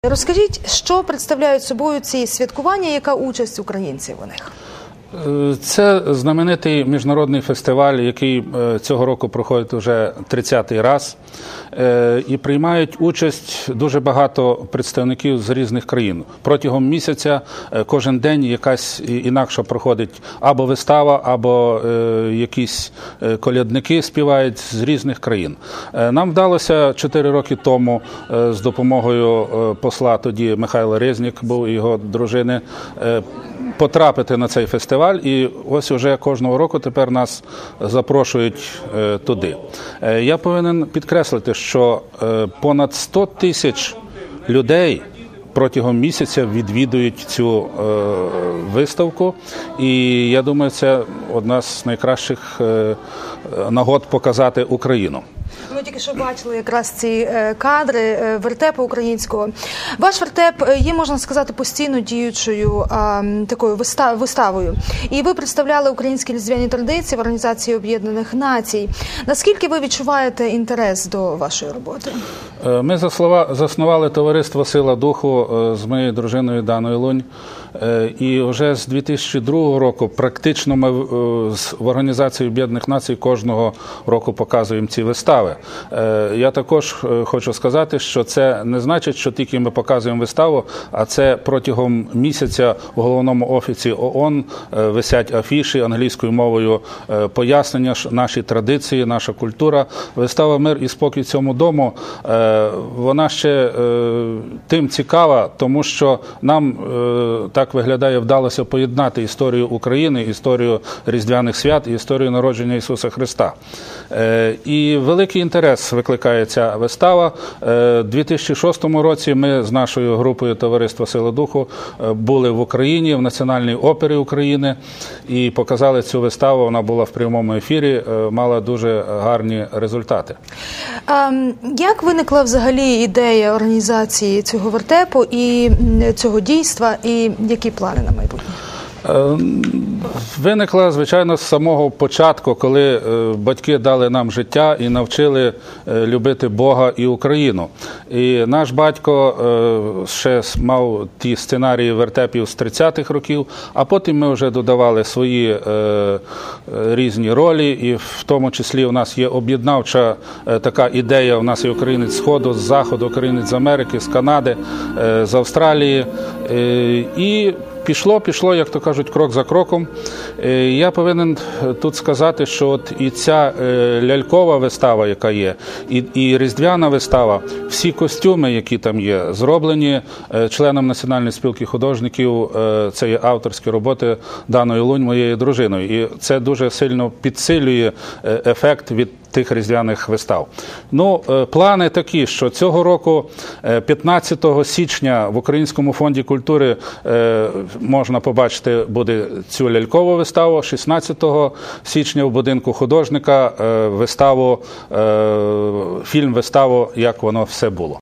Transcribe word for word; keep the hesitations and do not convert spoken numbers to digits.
Розкажіть, що представляють собою ці святкування, яка участь українців у них? Це знаменитий міжнародний фестиваль, який цього року проходить вже тридцятий раз. І приймають участь дуже багато представників з різних країн. Протягом місяця кожен день якась інакша проходить або вистава, або якісь колядники співають з різних країн. Нам вдалося чотири роки тому з допомогою посла тоді Михайла Резнік, був і його дружини, потрапити на цей фестиваль, і ось уже кожного року тепер нас запрошують туди. Я повинен підкреслити, що понад сто тисяч людей протягом місяця відвідують цю виставку, і я думаю, це одна з найкращих нагод показати Україну. Ми тільки що бачили якраз ці кадри вертепу українського. Ваш вертеп є, можна сказати, постійно діючою а, такою виставою. І ви представляли українські різдвяні традиції в Організації Об'єднаних Націй. Наскільки ви відчуваєте інтерес до вашої роботи? Ми заснували товариство «Сила духу» з моєю дружиною Даною Лунь. І вже з дві тисячі другого року практично ми в Організації Об'єднаних Націй кожного року показуємо ці вистави. Я також хочу сказати, що це не значить, що тільки ми показуємо виставу, а це протягом місяця у головному офісі ООН висять афіші англійською мовою, пояснення наші традиції, наша культура. Вистава «Мир і спокій цьому дому», вона ще тим цікава, тому що нам так виглядає, вдалося поєднати історію України, історію Різдвяних свят і історію народження Ісуса Христа. І великий інтерес викликає ця вистава. У дві тисячі шостому році ми з нашою групою товариства «Сила духу» були в Україні, в Національній опері України, і показали цю виставу. Вона була в прямому ефірі, мала дуже гарні результати. А як виникла взагалі ідея організації цього вертепу і цього дійства, і які плани на майбутнє? Виникла, звичайно, з самого початку, коли батьки дали нам життя і навчили любити Бога і Україну. І наш батько ще мав ті сценарії вертепів з тридцятих років, а потім ми вже додавали свої різні ролі, і в тому числі у нас є об'єднавча така ідея, у нас є українець з Сходу, з Заходу, українець з Америки, з Канади, з Австралії. І Пішло, пішло, як то кажуть, крок за кроком. Я повинен тут сказати, що от і ця лялькова вистава, яка є, і, і різдвяна вистава, всі костюми, які там є, зроблені членом Національної спілки художників, це є авторські роботи Даної Лунь, моєю дружиною. І це дуже сильно підсилює ефект від тих різдвяних вистав. Ну, плани такі, що цього року, п'ятнадцятого січня, в Українському фонді культури можна побачити буде цю лялькову виставу, шістнадцятого січня в будинку художника виставу, фільм-виставу «Як воно все було».